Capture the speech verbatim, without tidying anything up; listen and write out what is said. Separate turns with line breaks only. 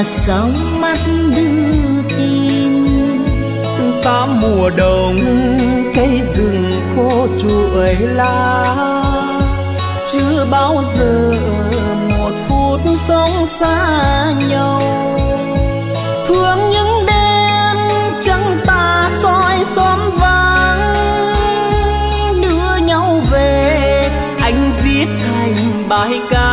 trong mắt đưa tin.
Tám mùa đông cây rừng khô trụi lá, chưa bao giờ một phút sống xa nhau. Thương những đêm trăng tà soi xóm vắng, đưa nhau về anh viết thành bài ca